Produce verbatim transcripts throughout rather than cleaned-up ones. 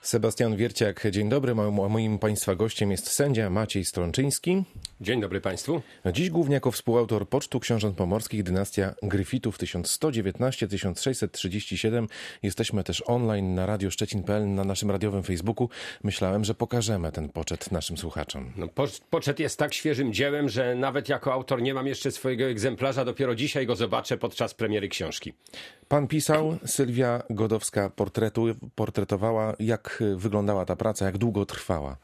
Sebastian Wierciak, dzień dobry. Moim, moim Państwa gościem jest sędzia Maciej Strączyński. Dzień dobry Państwu. Dziś głównie jako współautor Pocztu Książąt Pomorskich Dynastia Gryfitów tysiąc sto dziewiętnaście do tysiąc sześćset trzydzieści siedem. Jesteśmy też online na radio szczecin kropka p l, na naszym radiowym Facebooku. Myślałem, że pokażemy ten poczet naszym słuchaczom. No, po, poczet jest tak świeżym dziełem, że nawet jako autor nie mam jeszcze swojego egzemplarza. Dopiero dzisiaj go zobaczę podczas premiery książki. Pan pisał, Sylwia Godowska portretu, portretowała. Jak wyglądała ta praca, jak długo trwała?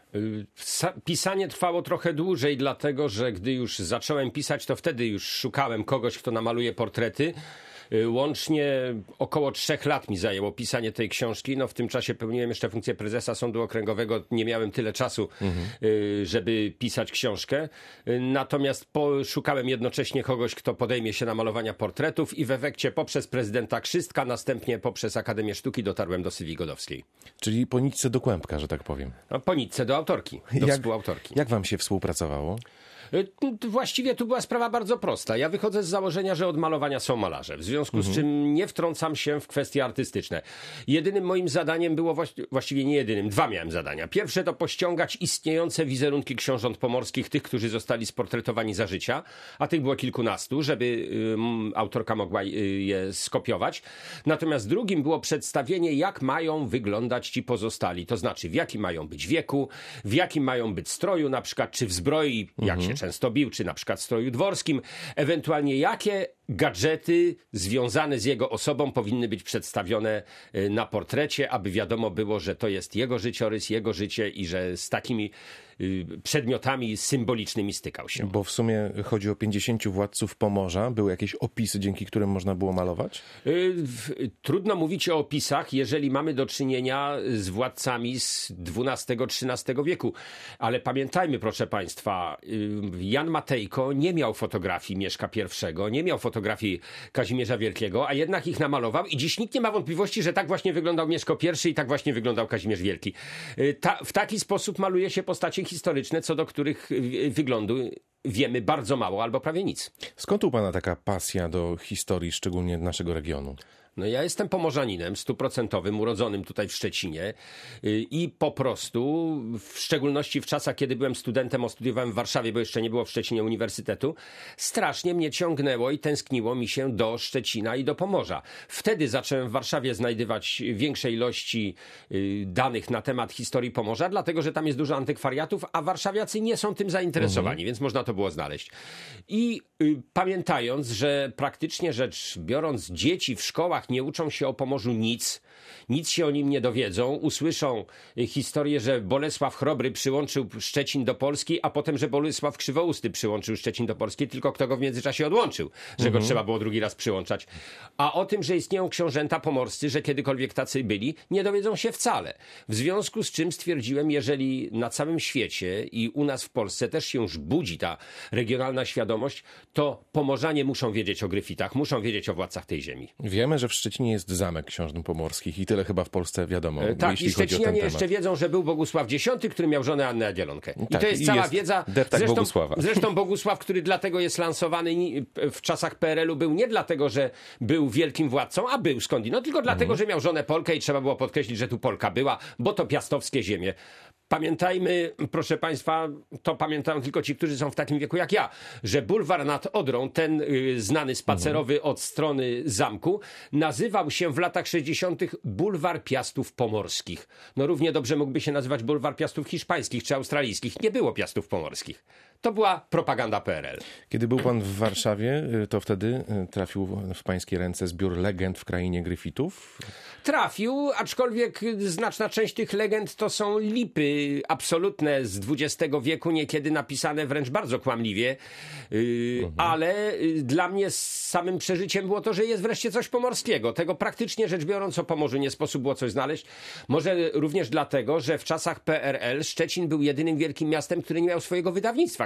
Pisanie trwało trochę dłużej, dlatego że gdy już zacząłem pisać, to wtedy już szukałem kogoś, kto namaluje portrety. Łącznie około trzech lat mi zajęło pisanie tej książki. No w tym czasie pełniłem jeszcze funkcję prezesa Sądu Okręgowego. Nie miałem tyle czasu, mhm. żeby pisać książkę. Natomiast szukałem jednocześnie kogoś, kto podejmie się namalowania portretów i w efekcie poprzez prezydenta Krzystka, następnie poprzez Akademię Sztuki dotarłem do Sylwii Godowskiej. Czyli po nitce do kłębka, że tak powiem. No, po nitce do autorki, do jak, współautorki. Jak wam się współpracowało? Właściwie tu była sprawa bardzo prosta. Ja wychodzę z założenia, że od malowania są malarze. W związku mhm. z czym nie wtrącam się w kwestie artystyczne. Jedynym moim zadaniem było, właściwie nie jedynym, dwa miałem zadania. Pierwsze to pościągać istniejące wizerunki książąt pomorskich, tych, którzy zostali sportretowani za życia, a tych było kilkunastu, żeby y, autorka mogła y, je skopiować. Natomiast drugim było przedstawienie, jak mają wyglądać ci pozostali. To znaczy, w jakim mają być wieku, w jakim mają być stroju, na przykład, czy w zbroi, mhm. jak się często bił, czy na przykład w stroju dworskim, ewentualnie jakie gadżety związane z jego osobą powinny być przedstawione na portrecie, aby wiadomo było, że to jest jego życiorys, jego życie i że z takimi przedmiotami symbolicznymi stykał się. Bo w sumie chodzi o pięćdziesięciu władców Pomorza. Były jakieś opisy, dzięki którym można było malować? Trudno mówić o opisach, jeżeli mamy do czynienia z władcami z dwunastego trzynastego wieku. Ale pamiętajmy, proszę Państwa, Jan Matejko nie miał fotografii Mieszka I, nie miał fotografii Kazimierza Wielkiego, a jednak ich namalował i dziś nikt nie ma wątpliwości, że tak właśnie wyglądał Mieszko I i tak właśnie wyglądał Kazimierz Wielki. Ta, w taki sposób maluje się postacie historyczne, co do których wyglądu wiemy bardzo mało albo prawie nic. Skąd u pana taka pasja do historii, szczególnie naszego regionu? No ja jestem pomorzaninem stuprocentowym, urodzonym tutaj w Szczecinie i po prostu, w szczególności w czasach, kiedy byłem studentem, a studiowałem w Warszawie, bo jeszcze nie było w Szczecinie uniwersytetu, strasznie mnie ciągnęło i tęskniło mi się do Szczecina i do Pomorza. Wtedy zacząłem w Warszawie znajdywać większe ilości danych na temat historii Pomorza, dlatego że tam jest dużo antykwariatów, a warszawiacy nie są tym zainteresowani, mhm. więc można to było znaleźć. I y, pamiętając, że praktycznie rzecz biorąc, dzieci w szkołach nie uczą się o Pomorzu nic, nic się o nim nie dowiedzą, usłyszą historię, że Bolesław Chrobry przyłączył Szczecin do Polski, a potem, że Bolesław Krzywousty przyłączył Szczecin do Polski, tylko kto go w międzyczasie odłączył, że mhm. go trzeba było drugi raz przyłączać. A o tym, że istnieją książęta pomorscy, że kiedykolwiek tacy byli, nie dowiedzą się wcale. W związku z czym stwierdziłem, jeżeli na całym świecie i u nas w Polsce też się już budzi ta regionalna świadomość, to Pomorzanie muszą wiedzieć o Gryfitach, muszą wiedzieć o władcach tej ziemi. Wiemy, że w Szczecinie jest Zamek Książąt Pomorskich i tyle chyba w Polsce wiadomo. E, tak, jeśli i Szczecinianie jeszcze temat. wiedzą, że był Bogusław Dziesiąty, który miał żonę Annę Jagiellonkę. I tak, to jest i cała jest wiedza. Zresztą Bogusława. Zresztą Bogusław, który dlatego jest lansowany w czasach P R L u, był nie dlatego, że był wielkim władcą, a był skądinąd, tylko dlatego, mhm. że miał żonę Polkę i trzeba było podkreślić, że tu Polka była, bo to piastowskie ziemie. Pamiętajmy, proszę Państwa, to pamiętają tylko ci, którzy są w takim wieku jak ja, że bulwar nad Odrą, ten y, znany spacerowy mhm. od strony zamku, nazywał się w latach sześćdziesiątych bulwar Piastów Pomorskich. No równie dobrze mógłby się nazywać bulwar Piastów Hiszpańskich czy Australijskich. Nie było Piastów Pomorskich. To była propaganda P R L. Kiedy był pan w Warszawie, to wtedy trafił w pańskie ręce zbiór legend w krainie Gryfitów? Trafił, aczkolwiek znaczna część tych legend to są lipy absolutne z dwudziestego wieku, niekiedy napisane wręcz bardzo kłamliwie, yy, mhm. ale dla mnie samym przeżyciem było to, że jest wreszcie coś pomorskiego. Tego praktycznie rzecz biorąc o Pomorzu nie sposób było coś znaleźć. Może również dlatego, że w czasach P R L Szczecin był jedynym wielkim miastem, który nie miał swojego wydawnictwa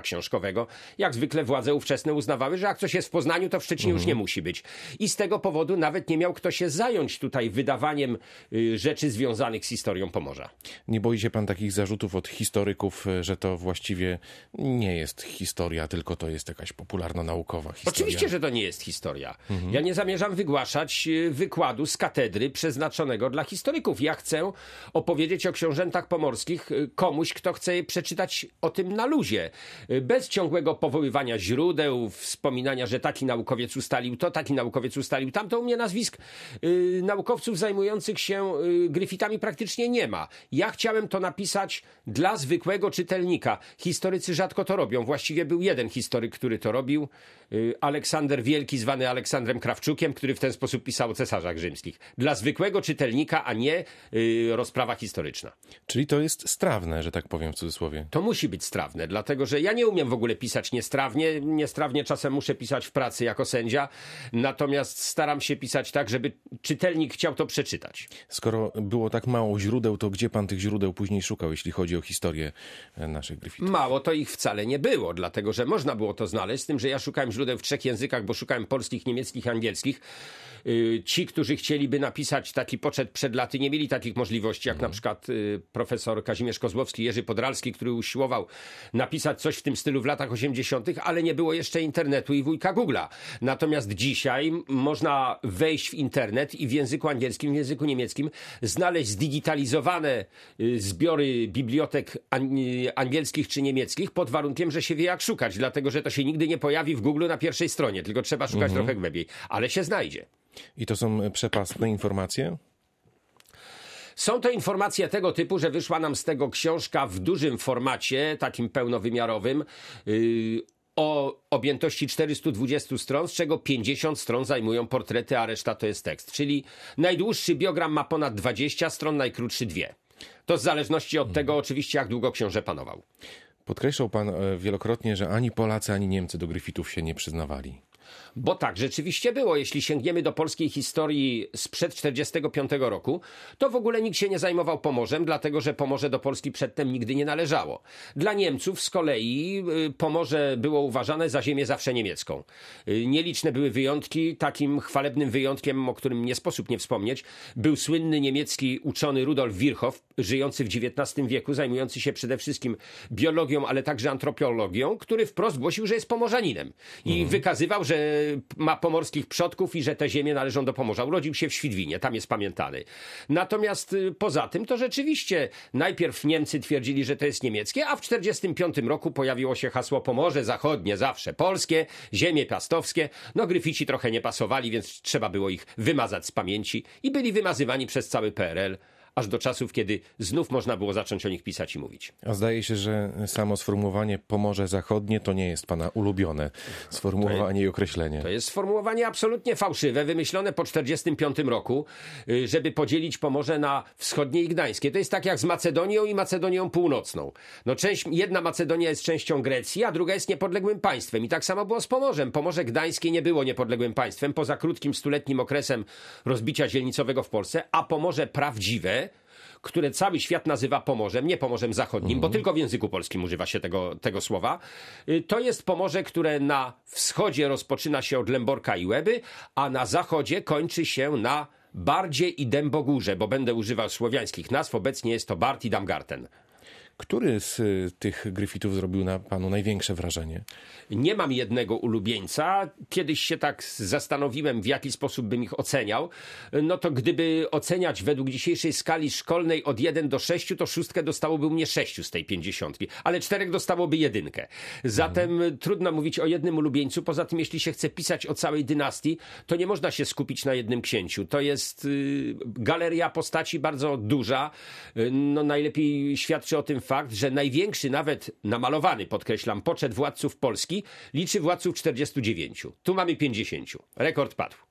świata książkowego. Jak zwykle władze ówczesne uznawały, że jak coś jest w Poznaniu, to w Szczecinie mhm. już nie musi być. I z tego powodu nawet nie miał kto się zająć tutaj wydawaniem y, rzeczy związanych z historią Pomorza. Nie boi się pan takich zarzutów od historyków, że to właściwie nie jest historia, tylko to jest jakaś popularno-naukowa historia? Oczywiście, że to nie jest historia. Mhm. Ja nie zamierzam wygłaszać wykładu z katedry przeznaczonego dla historyków. Ja chcę opowiedzieć o książętach pomorskich komuś, kto chce przeczytać o tym na luzie. Bez ciągłego powoływania źródeł, wspominania, że taki naukowiec ustalił to, taki naukowiec ustalił tamto. U mnie nazwisk y, naukowców zajmujących się y, gryfitami praktycznie nie ma. Ja chciałem to napisać dla zwykłego czytelnika. Historycy rzadko to robią. Właściwie był jeden historyk, który to robił. Y, Aleksander Wielki, zwany Aleksandrem Krawczukiem, który w ten sposób pisał o cesarzach rzymskich. Dla zwykłego czytelnika, a nie y, rozprawa historyczna. Czyli to jest strawne, że tak powiem w cudzysłowie. To musi być strawne, dlatego że ja nie umiem w ogóle pisać niestrawnie. Niestrawnie czasem muszę pisać w pracy jako sędzia, natomiast staram się pisać tak, żeby czytelnik chciał to przeczytać. Skoro było tak mało źródeł, to gdzie pan tych źródeł później szukał, jeśli chodzi o historię naszych gryfitów? Mało to ich wcale nie było, dlatego że można było to znaleźć, z tym, że ja szukałem źródeł w trzech językach, bo szukałem polskich, niemieckich i angielskich. Ci, którzy chcieliby napisać taki poczet przed laty, nie mieli takich możliwości, jak mhm. na przykład profesor Kazimierz Kozłowski, Jerzy Podralski, który usiłował napisać coś w tym stylu w latach osiemdziesiątych, ale nie było jeszcze internetu i wujka Google'a. Natomiast dzisiaj można wejść w internet i w języku angielskim, w języku niemieckim znaleźć zdigitalizowane zbiory bibliotek angielskich czy niemieckich pod warunkiem, że się wie jak szukać, dlatego że to się nigdy nie pojawi w Google na pierwszej stronie, tylko trzeba szukać mhm. trochę głębiej, ale się znajdzie. I to są przepastne informacje? Są to informacje tego typu, że wyszła nam z tego książka w dużym formacie, takim pełnowymiarowym, yy, o objętości czterysta dwadzieścia stron, z czego pięćdziesiąt stron zajmują portrety, a reszta to jest tekst. Czyli najdłuższy biogram ma ponad dwadzieścia stron, najkrótszy dwie. To w zależności od tego oczywiście, jak długo książę panował. Podkreślał pan wielokrotnie, że ani Polacy, ani Niemcy do gryfitów się nie przyznawali. Bo tak rzeczywiście było. Jeśli sięgniemy do polskiej historii sprzed czterdziestego piątego roku, to w ogóle nikt się nie zajmował Pomorzem, dlatego że Pomorze do Polski przedtem nigdy nie należało. Dla Niemców z kolei Pomorze było uważane za ziemię zawsze niemiecką. Nieliczne były wyjątki. Takim chwalebnym wyjątkiem, o którym nie sposób nie wspomnieć, był słynny niemiecki uczony Rudolf Virchow, żyjący w dziewiętnastym wieku, zajmujący się przede wszystkim biologią, ale także antropologią, który wprost głosił, że jest Pomorzaninem. I mhm. wykazywał, że ma pomorskich przodków i że te ziemie należą do Pomorza. Urodził się w Świdwinie, tam jest pamiętany. Natomiast poza tym to rzeczywiście najpierw Niemcy twierdzili, że to jest niemieckie, a w czterdziestym piątym roku pojawiło się hasło Pomorze Zachodnie, zawsze polskie, ziemie piastowskie. No gryfici trochę nie pasowali, więc trzeba było ich wymazać z pamięci i byli wymazywani przez cały P R L. Aż do czasów, kiedy znów można było zacząć o nich pisać i mówić. A zdaje się, że samo sformułowanie Pomorze Zachodnie to nie jest pana ulubione sformułowanie i określenie. To jest sformułowanie absolutnie fałszywe, wymyślone po czterdziestym piątym roku, żeby podzielić Pomorze na wschodnie i gdańskie. To jest tak jak z Macedonią i Macedonią Północną. No część, jedna Macedonia jest częścią Grecji, a druga jest niepodległym państwem. I tak samo było z Pomorzem. Pomorze Gdańskie nie było niepodległym państwem, poza krótkim stuletnim okresem rozbicia dzielnicowego w Polsce, a Pomorze prawdziwe, które cały świat nazywa Pomorzem, nie Pomorzem Zachodnim, mm. bo tylko w języku polskim używa się tego, tego słowa. To jest Pomorze, które na wschodzie rozpoczyna się od Lęborka i Łeby, a na zachodzie kończy się na Bardzie i Dębogórze, bo będę używał słowiańskich nazw. Obecnie jest to Bard i Damgarten. Który z y, tych gryfitów zrobił na panu największe wrażenie? Nie mam jednego ulubieńca. Kiedyś się tak zastanowiłem, w jaki sposób bym ich oceniał. No to gdyby oceniać według dzisiejszej skali szkolnej od jeden do sześciu, to szóstkę dostałoby mnie sześciu z tej pięćdziesiątki, ale czterech dostałoby jedynkę. Zatem mhm. trudno mówić o jednym ulubieńcu. Poza tym, jeśli się chce pisać o całej dynastii, to nie można się skupić na jednym księciu. To jest y, galeria postaci bardzo duża. Y, no najlepiej świadczy o tym fakt, że największy, nawet namalowany, podkreślam, poczet władców Polski liczy władców czterdziestu dziewięciu. Tu mamy pięćdziesięciu. Rekord padł.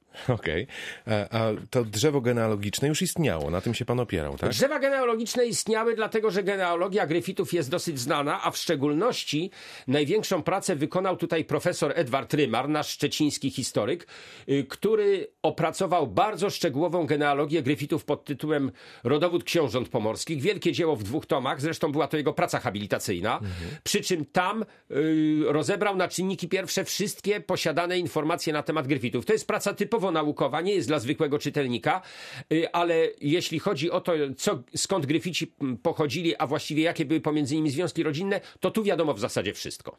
Okej. Okay. A, a to drzewo genealogiczne już istniało, na tym się pan opierał, tak? Drzewa genealogiczne istniały dlatego, że genealogia Gryfitów jest dosyć znana, a w szczególności największą pracę wykonał tutaj profesor Edward Rymar, nasz szczeciński historyk, który opracował bardzo szczegółową genealogię Gryfitów pod tytułem Rodowód książąt pomorskich. Wielkie dzieło w dwóch tomach, zresztą była to jego praca habilitacyjna, mhm. przy czym tam y, rozebrał na czynniki pierwsze wszystkie posiadane informacje na temat Gryfitów. To jest praca typowo naukowa, nie jest dla zwykłego czytelnika, ale jeśli chodzi o to, co, skąd Gryfici pochodzili, a właściwie jakie były pomiędzy nimi związki rodzinne, to tu wiadomo w zasadzie wszystko.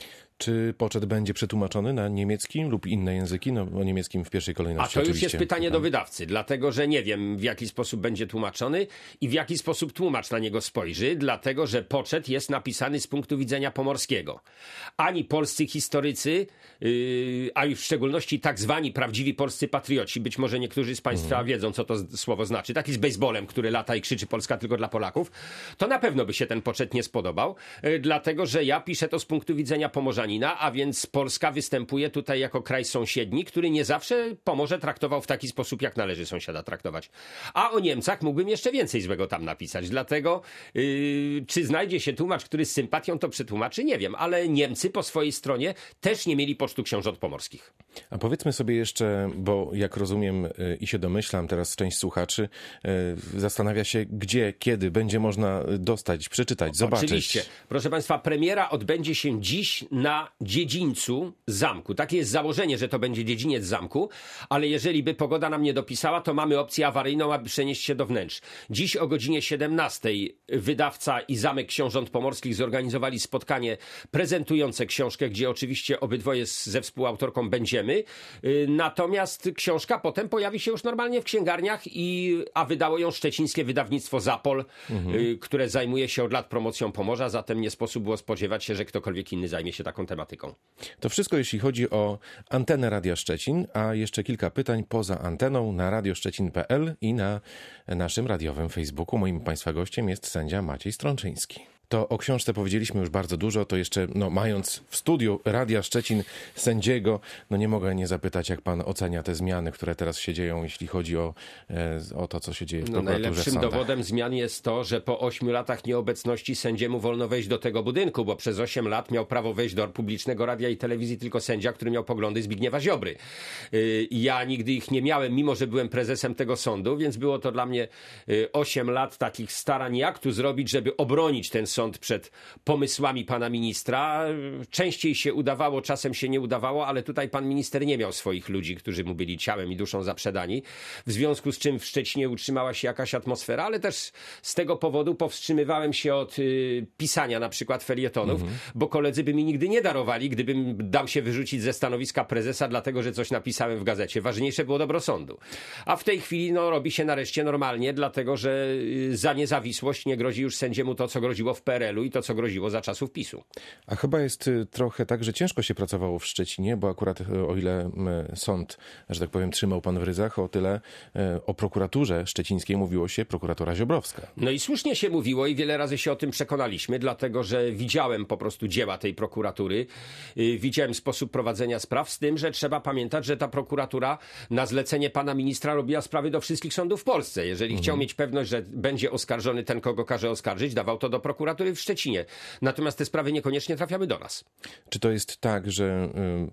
Czy poczet będzie przetłumaczony na niemiecki lub inne języki? No o niemieckim w pierwszej kolejności. A to już oczywiście. jest pytanie do wydawcy, dlatego że nie wiem, w jaki sposób będzie tłumaczony i w jaki sposób tłumacz na niego spojrzy, dlatego że poczet jest napisany z punktu widzenia pomorskiego. Ani polscy historycy, yy, a już w szczególności tak zwani prawdziwi polscy patrioci, być może niektórzy z państwa mhm. wiedzą, co to słowo znaczy, taki z baseballem, który lata i krzyczy Polska tylko dla Polaków, to na pewno by się ten poczet nie spodobał, yy, dlatego że ja piszę to z punktu widzenia Pomorzanina, a więc Polska występuje tutaj jako kraj sąsiedni, który nie zawsze Pomorze traktował w taki sposób, jak należy sąsiada traktować. A o Niemcach mógłbym jeszcze więcej złego tam napisać, dlatego yy, czy znajdzie się tłumacz, który z sympatią to przetłumaczy, nie wiem, ale Niemcy po swojej stronie też nie mieli pocztu książąt pomorskich. A powiedzmy sobie jeszcze, bo jak rozumiem yy, i się domyślam, teraz część słuchaczy yy, zastanawia się, gdzie, kiedy będzie można dostać, przeczytać, zobaczyć. Oczywiście. Proszę Państwa, premiera odbędzie się dziś na dziedzińcu zamku. Takie jest założenie, że to będzie dziedziniec zamku, ale jeżeli by pogoda nam nie dopisała, to mamy opcję awaryjną, aby przenieść się do wnętrz. Dziś o godzinie siedemnastej wydawca i Zamek Książąt Pomorskich zorganizowali spotkanie prezentujące książkę, gdzie oczywiście obydwoje ze współautorką będziemy. Natomiast książka potem pojawi się już normalnie w księgarniach, i, a wydało ją szczecińskie wydawnictwo Zapol, mhm. które zajmuje się od lat promocją Pomorza, zatem nie sposób było spodziewać się, że ktokolwiek inny zajmie się taką tematyką. To wszystko, jeśli chodzi o antenę Radia Szczecin, a jeszcze kilka pytań poza anteną na radioszczecin kropka p l i na naszym radiowym Facebooku. Moim Państwa gościem jest sędzia Maciej Strączyński. To o książce powiedzieliśmy już bardzo dużo, to jeszcze no, mając w studiu Radia Szczecin sędziego, no nie mogę nie zapytać, jak pan ocenia te zmiany, które teraz się dzieją, jeśli chodzi o, e, o to, co się dzieje w no, prokuraturze, najlepszym w sądach. dowodem zmian jest to, że po ośmiu latach nieobecności sędziemu wolno wejść do tego budynku, bo przez osiem lat miał prawo wejść do publicznego radia i telewizji tylko sędzia, który miał poglądy Zbigniewa Ziobry. Yy, ja nigdy ich nie miałem, mimo że byłem prezesem tego sądu, więc było to dla mnie yy, osiem lat takich starań, jak tu zrobić, żeby obronić ten sąd przed pomysłami pana ministra. Częściej się udawało, czasem się nie udawało, ale tutaj pan minister nie miał swoich ludzi, którzy mu byli ciałem i duszą zaprzedani, w związku z czym w Szczecinie utrzymała się jakaś atmosfera, ale też z tego powodu powstrzymywałem się od y, pisania na przykład felietonów, mhm. bo koledzy by mi nigdy nie darowali, gdybym dał się wyrzucić ze stanowiska prezesa, dlatego że coś napisałem w gazecie. Ważniejsze było dobro sądu. A w tej chwili no, robi się nareszcie normalnie, dlatego że y, za niezawisłość nie grozi już sędziemu to, co groziło w P R L u i to, co groziło za czasów PiSu. A chyba jest trochę tak, że ciężko się pracowało w Szczecinie, bo akurat o ile sąd, że tak powiem, trzymał pan w ryzach, o tyle o prokuraturze szczecińskiej mówiło się prokuratura Ziobrowska. No i słusznie się mówiło i wiele razy się o tym przekonaliśmy, dlatego że widziałem po prostu dzieła tej prokuratury, widziałem sposób prowadzenia spraw, z tym, że trzeba pamiętać, że ta prokuratura na zlecenie pana ministra robiła sprawy do wszystkich sądów w Polsce. Jeżeli mhm. chciał mieć pewność, że będzie oskarżony ten, kogo każe oskarżyć, dawał to do prokuratury w Szczecinie. Natomiast te sprawy niekoniecznie trafiały do nas. Czy to jest tak, że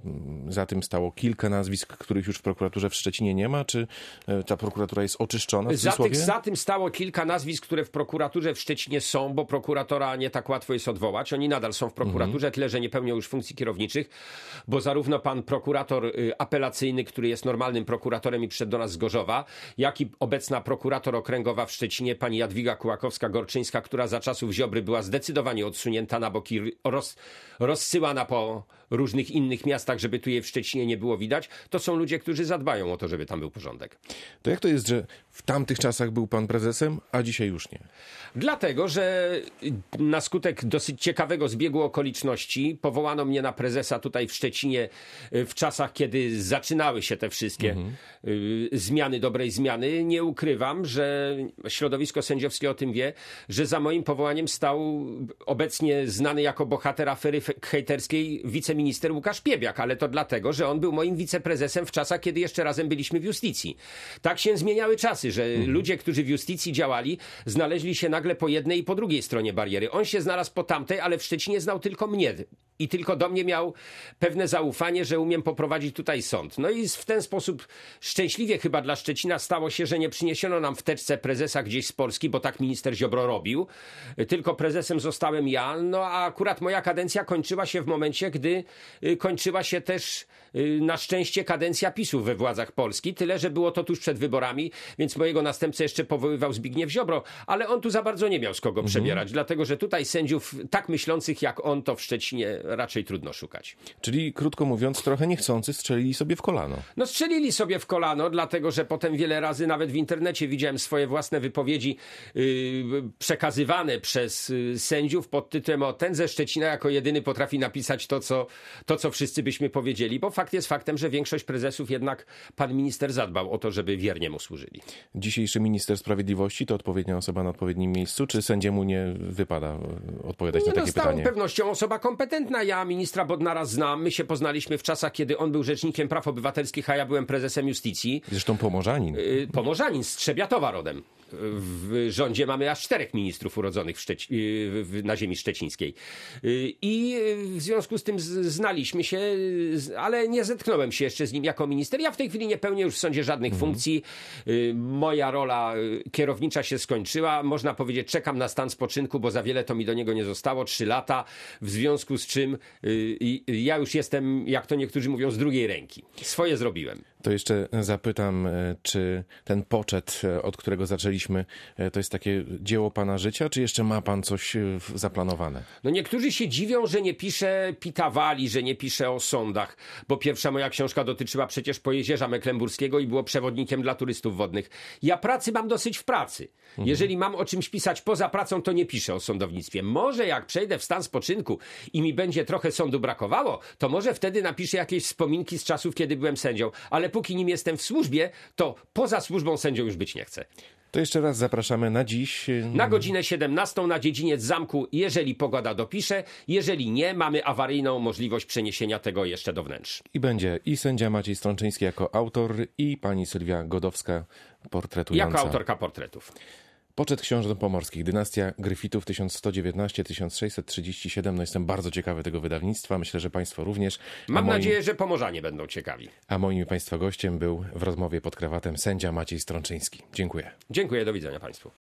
y, za tym stało kilka nazwisk, których już w prokuraturze w Szczecinie nie ma? Czy y, ta prokuratura jest oczyszczona w za, cudzysłowie? tych, za tym stało kilka nazwisk, które w prokuraturze w Szczecinie są, bo prokuratora nie tak łatwo jest odwołać. Oni nadal są w prokuraturze, mhm. tyle że nie pełnią już funkcji kierowniczych, bo zarówno pan prokurator y, apelacyjny, który jest normalnym prokuratorem i przyszedł do nas z Gorzowa, jak i obecna prokurator okręgowa w Szczecinie, pani Jadwiga Kułakowska-Gorczyńska, która za czasów Ziobry była zdecydowanie odsunięta na boki, roz, rozsyłana po różnych innych miastach, żeby tu jej w Szczecinie nie było widać, to są ludzie, którzy zadbają o to, żeby tam był porządek. To jak to jest, że w tamtych czasach był pan prezesem, a dzisiaj już nie? Dlatego, że na skutek dosyć ciekawego zbiegu okoliczności powołano mnie na prezesa tutaj w Szczecinie w czasach, kiedy zaczynały się te wszystkie mhm. zmiany, dobrej zmiany. Nie ukrywam, że środowisko sędziowskie o tym wie, że za moim powołaniem stał miał obecnie znany jako bohater afery hejterskiej wiceminister Łukasz Piebiak, ale to dlatego, że on był moim wiceprezesem w czasach, kiedy jeszcze razem byliśmy w Justicji. Tak się zmieniały czasy, że mhm. ludzie, którzy w Justicji działali, znaleźli się nagle po jednej i po drugiej stronie bariery. On się znalazł po tamtej, ale w Szczecinie znał tylko mnie i tylko do mnie miał pewne zaufanie, że umiem poprowadzić tutaj sąd. No i w ten sposób szczęśliwie chyba dla Szczecina stało się, że nie przyniesiono nam w teczce prezesa gdzieś z Polski, bo tak minister Ziobro robił, tylko prezesem zostałem ja, no a akurat moja kadencja kończyła się w momencie, gdy kończyła się też na szczęście kadencja PiSu we władzach Polski, tyle, że było to tuż przed wyborami, więc mojego następcę jeszcze powoływał Zbigniew Ziobro, ale on tu za bardzo nie miał z kogo mhm. przebierać, dlatego, że tutaj sędziów tak myślących jak on, to w Szczecinie raczej trudno szukać. Czyli krótko mówiąc, trochę niechcący strzelili sobie w kolano. No strzelili sobie w kolano, dlatego, że potem wiele razy nawet w internecie widziałem swoje własne wypowiedzi yy, przekazywane przez yy, sędziów pod tytułem o ten ze Szczecina jako jedyny potrafi napisać to co, to, co wszyscy byśmy powiedzieli, bo fakt jest faktem, że większość prezesów jednak pan minister zadbał o to, żeby wiernie mu służyli. Dzisiejszy minister sprawiedliwości to odpowiednia osoba na odpowiednim miejscu, czy sędziemu nie wypada odpowiadać nie, na takie no, z całą pytanie? pewnością osoba kompetentna. Ja ministra Bodnara znam. My się poznaliśmy w czasach, kiedy on był rzecznikiem praw obywatelskich, a ja byłem prezesem Justicji. Zresztą pomorzanin. Yy, pomorzanin, z Trzebiatowa rodem. W rządzie mamy aż czterech ministrów urodzonych w Szczeci- w, na ziemi szczecińskiej. I w związku z tym znaliśmy się, ale nie zetknąłem się jeszcze z nim jako minister. Ja w tej chwili nie pełnię już w sądzie żadnych mhm. funkcji. Moja rola kierownicza się skończyła. Można powiedzieć, czekam na stan spoczynku, bo za wiele to mi do niego nie zostało. Trzy lata, w związku z czym ja już jestem, jak to niektórzy mówią, z drugiej ręki. Swoje zrobiłem. To jeszcze zapytam, czy ten poczet, od którego zaczęliśmy, to jest takie dzieło pana życia, czy jeszcze ma pan coś zaplanowane? No niektórzy się dziwią, że nie piszę Pitawali, że nie piszę o sądach, bo pierwsza moja książka dotyczyła przecież Pojezierza Mecklenburskiego i było przewodnikiem dla turystów wodnych. Ja pracy mam dosyć w pracy. Mhm. Jeżeli mam o czymś pisać poza pracą, to nie piszę o sądownictwie. Może jak przejdę w stan spoczynku i mi będzie trochę sądu brakowało, to może wtedy napiszę jakieś wspominki z czasów, kiedy byłem sędzią, ale póki nim jestem w służbie, to poza służbą sędzią już być nie chcę. To jeszcze raz zapraszamy na dziś. Na godzinę siedemnastą na dziedziniec zamku, jeżeli pogoda dopisze, jeżeli nie, mamy awaryjną możliwość przeniesienia tego jeszcze do wnętrz. I będzie i sędzia Maciej Strączyński jako autor i pani Sylwia Godowska portretująca. Jako autorka portretów. Poczet książąt pomorskich, dynastia Gryfitów tysiąc sto dziewiętnaście do tysiąc sześćset trzydzieści siedem. No jestem bardzo ciekawy tego wydawnictwa. Myślę, że państwo również. Mam moim... nadzieję, że Pomorzanie będą ciekawi. A moim i państwa gościem był w rozmowie pod krawatem sędzia Maciej Strączyński. Dziękuję. Dziękuję, do widzenia państwu.